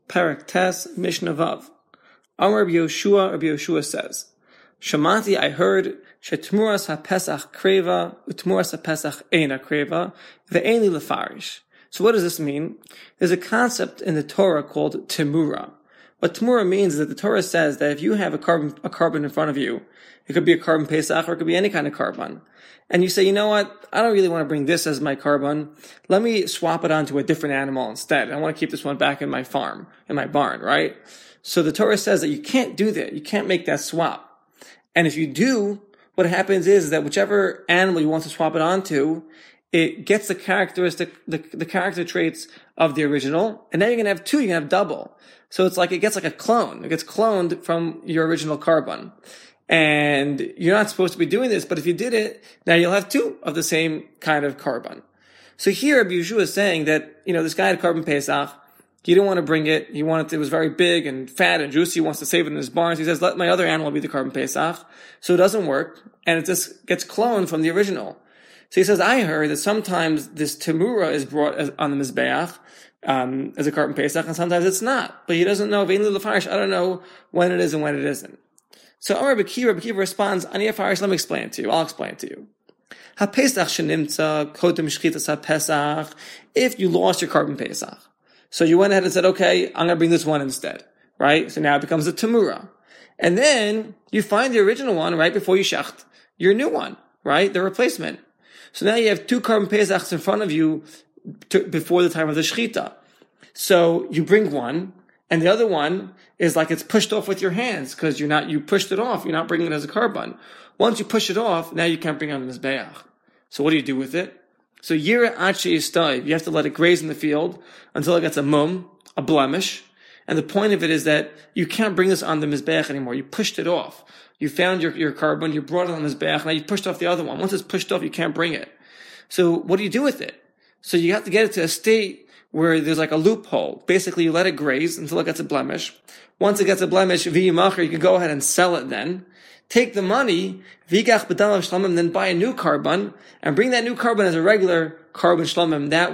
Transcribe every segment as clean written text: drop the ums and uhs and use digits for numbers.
Parak Tes, Mishnah Vav. Amar Rabbi Yoshua says, Shamati, I heard, Shetmuras HaPesach Kreva, Utmuras HaPesach Eina Kreva, Ve'eni Lefarish. So what does this mean? There's a concept in the Torah called Temura. What Temura means is that the Torah says that if you have a carbon in front of you, it could be a carbon Pesach or it could be any kind of carbon. And you say, you know what? I don't really want to bring this as my carbon. Let me swap it onto a different animal instead. I want to keep this one back in my farm, in my barn, right? So the Torah says that you can't do that. You can't make that swap. And if you do, what happens is that whichever animal you want to swap it onto, it gets the character traits of the original. And now you're going to have two, you're going to have double. So it's like, it gets like a clone. It gets cloned from your original carbon. And you're not supposed to be doing this, but if you did it, now you'll have two of the same kind of carbon. So here, Rabbi Yoshua is saying that, this guy had carbon Pesach. He didn't want to bring it. He wanted it was very big and fat and juicy. He wants to save it in his barns. He says, let my other animal be the carbon Pesach. So it doesn't work. And it just gets cloned from the original. So he says, I heard that sometimes this Temura is brought on the Mizbeach, as a carbon Pesach, and sometimes it's not. But he doesn't know, I don't know when it is and when it isn't. So Rabbi Kiva responds, Ani Afarish, let me explain it to you. I'll explain it to you. Ha-Pesach shenimtza kodem shchitas ha-Pesach, if you lost your carbon Pesach. So you went ahead and said, okay, I'm going to bring this one instead, right? So now it becomes a Temura. And then you find the original one right before you shecht your new one, right? The replacement. So now you have two carbon Pesachs in front of you before the time of the shechita. So you bring one, and the other one is like it's pushed off with your hands because you pushed it off. You're not bringing it as a carbon. Once you push it off, now you can't bring it on the Mizbeach. So what do you do with it? So Yira Achi Yistav, you have to let it graze in the field until it gets a mum, a blemish. And the point of it is that you can't bring this on the Mizbeach anymore. You pushed it off. You found your carbon, you brought it on the Mizbeach, now you pushed off the other one. Once it's pushed off, you can't bring it. So what do you do with it? So you have to get it to a state where there's like a loophole. Basically, you let it graze until it gets a blemish. Once it gets a blemish, v'yimacher, you can go ahead and sell it then. Take the money, v'yigach b'dam shlamim, then buy a new carbon, and bring that new carbon as a regular carbon shlamim. That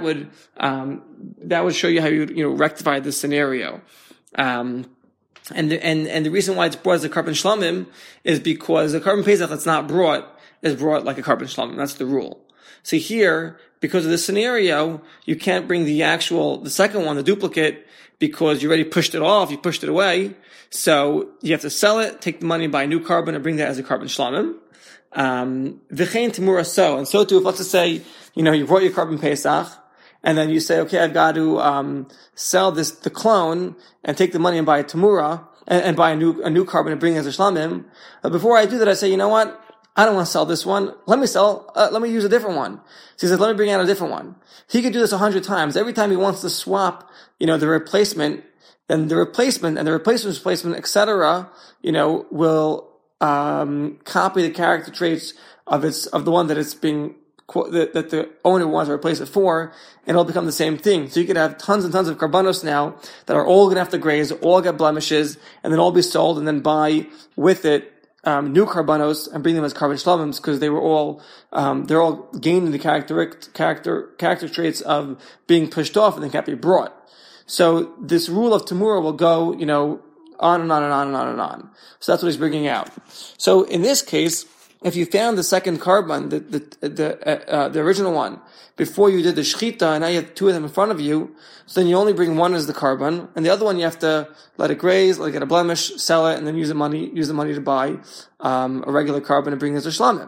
would show you how you rectify this scenario. And the reason why it's brought as a carbon shlamim is because the carbon pesach that's not brought is brought like a carbon shlamim. That's the rule. So here, because of this scenario, you can't bring the second one, the duplicate, because you already pushed it off, you pushed it away. So you have to sell it, take the money, buy a new carbon, and bring that as a carbon shlamim. V'chein temura so. And so too, if let's just say, you brought your carbon pesach, and then you say, okay, I've got to sell the clone, and take the money and buy a temura, and buy a new carbon and bring it as a shlamim. But before I do that, I say, you know what? I don't want to sell this one. Let me use a different one. So he says, let me bring out a different one. He could do this 100 times. Every time he wants to swap, the replacement, then the replacement and the replacement, etc., will, copy the character traits of the one that it's being, that the owner wants to replace it for, and it'll become the same thing. So you could have tons and tons of carbonos now that are all going to have to graze, all get blemishes, and then all be sold, and then buy with it new carbonos and bring them as carbon shlamims because they were all they're all gaining the character traits of being pushed off and they can't be brought. So this rule of Temura will go on and on and on and on and on. So that's what he's bringing out. So in this case, if you found the second carbon, the original one, before you did the shechita, and now you have two of them in front of you, so then you only bring one as the carbon, and the other one you have to let it graze, let it get a blemish, sell it, and then use the money to buy a regular carbon and bring it as a shlamim.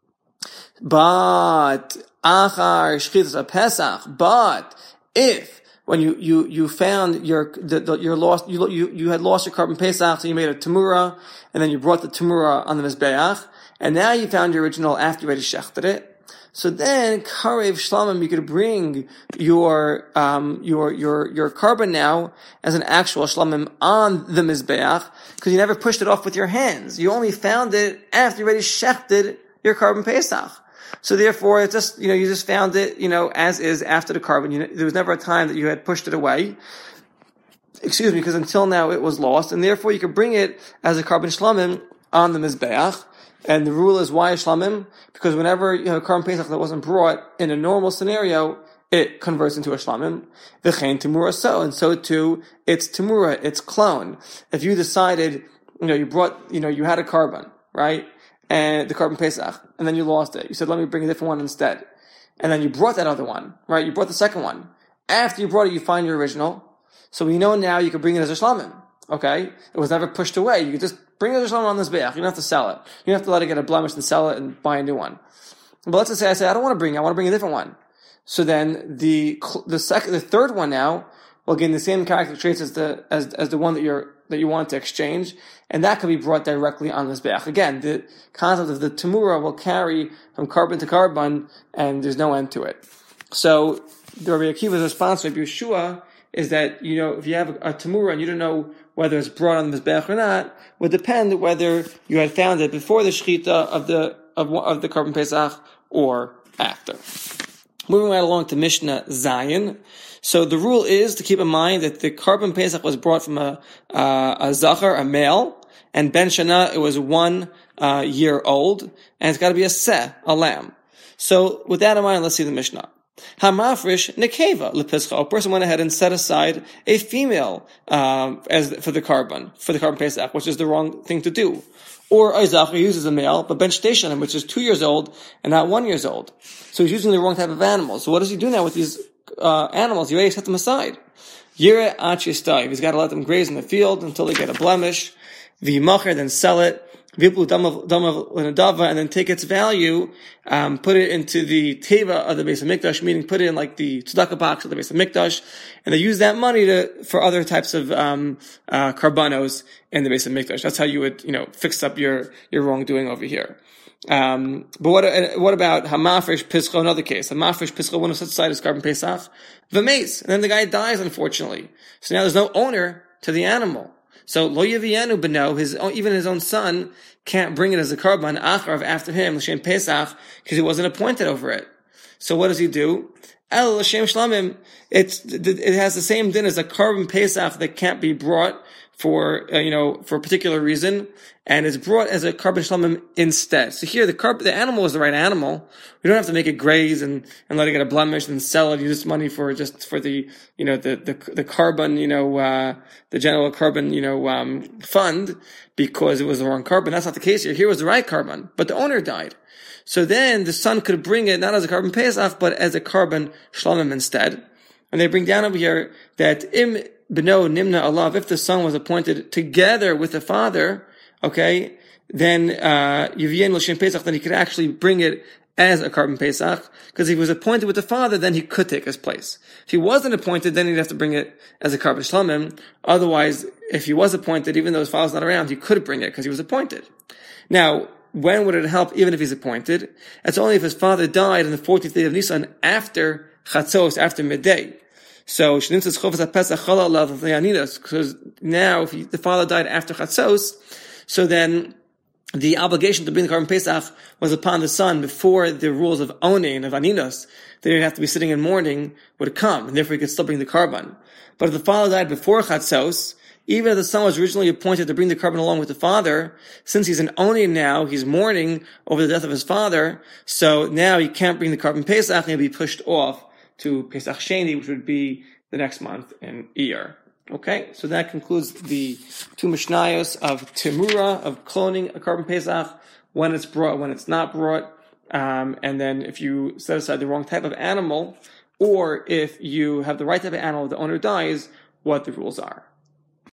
But achar shchitas pesach. But if when you found you had lost your carbon pesach, so you made a temura, and then you brought the temura on the mizbeach, and now you found your original after you already shechted it. So then, karev shlamim, you could bring your carbon now as an actual shlamim on the mizbeach, because you never pushed it off with your hands. You only found it after you already shechted your carbon pesach. So therefore, it's just, you just found it, as is after the carbon. There was never a time that you had pushed it away. Because until now it was lost, and therefore you could bring it as a carbon shlamim on the mizbeach. And the rule is why shlamim? Because whenever you have a carbon pesach that wasn't brought in a normal scenario, it converts into a shlamim. V'chein temura so, and so too, it's temura, it's clone. If you decided, you had a carbon, right? And the carbon Pesach, and then you lost it. You said, let me bring a different one instead. And then you brought that other one, right? You brought the second one. After you brought it, you find your original. So we know now you can bring it as a shlamim. Okay? It was never pushed away. You could just bring it as a shlamim on this beach. You don't have to sell it. You don't have to let it get a blemish and sell it and buy a new one. But let's just say I say, I don't want to bring it. I want to bring a different one. So then the third one now will gain the same character traits as the one that you want to exchange, and that can be brought directly on this beach. Again, the concept of the temura will carry from carbon to carbon, and there's no end to it. So the Rabbi Akiva's response to Rabbi Yeshua is that, if you have a temura and you don't know whether it's brought on the mizbeach or not, would depend whether you had found it before the shechita of the carbon pesach or after. Moving right along to Mishnah Zayin. So the rule is to keep in mind that the carbon pesach was brought from a zachar, a male, and ben shana, it was 1 year old, and it's got to be a seh, a lamb. So with that in mind, let's see the Mishnah. Hamafrish nekeva lepischa. A person went ahead and set aside a female for the carbon pesach, which is the wrong thing to do. Or Isaac uses a male, but ben shtei, which is 2 years old and not 1 year old. So he's using the wrong type of animals. So what does he do now with these animals? You already set them aside. Yire achistai. He's got to let them graze in the field until they get a blemish. V'yimacher, then sell it. V'iplu damav l'nadava, and then take its value, put it into the teva of the Beis HaMikdash, meaning put it in like the tzedakah box of the Beis HaMikdash, and they use that money for other types of karbanos in the Beis HaMikdash. That's how you would, fix up your wrongdoing over here. But what about Hamafresh Pischa, another case? Hamafresh Pischa, one who sets aside his carbon Pesach, V'meis, and then the guy dies, unfortunately. So now there's no owner to the animal. So lo yaviyanu beno, even his own son can't bring it as a carbon acharav after him l'shem Pesach because he wasn't appointed over it. So what does he do? El l'shem shlamim. It has the same din as a carbon Pesach that can't be brought for a particular reason, and it's brought as a carbon shlamim instead. So here the animal is the right animal. We don't have to make it graze and let it get a blemish and sell it. Use this money for the carbon, the general carbon, fund, because it was the wrong carbon. That's not the case here. Here was the right carbon, but the owner died. So then the son could bring it not as a carbon pesach, but as a carbon shlamim instead. And they bring down over here that Beno Nimna Allah, if the son was appointed together with the father, okay, then Yivien L'Shem Pesach, then he could actually bring it as a carbon Pesach, because if he was appointed with the father, then he could take his place. If he wasn't appointed, then he'd have to bring it as a carbon Shlamim. Otherwise, if he was appointed, even though his father's not around, he could bring it because he was appointed. Now, when would it help even if he's appointed? It's only if his father died on the 14th day of Nisan after Chatzos, after midday. So, because now if the father died after Chatzos, so then the obligation to bring the carbon Pesach was upon the son before the rules of owning, of aninos, that he'd have to be sitting in mourning, would come, and therefore he could still bring the carbon. But if the father died before Chatzos, even if the son was originally appointed to bring the carbon along with the father, since he's an onin now, he's mourning over the death of his father, so now he can't bring the carbon Pesach, and he'll be pushed off to Pesach Sheni, which would be the next month in Iyar. Okay, so that concludes the two Mishnayos of Temura, of cloning a carbon Pesach, when it's brought, when it's not brought, and then if you set aside the wrong type of animal, or if you have the right type of animal, the owner dies, what the rules are.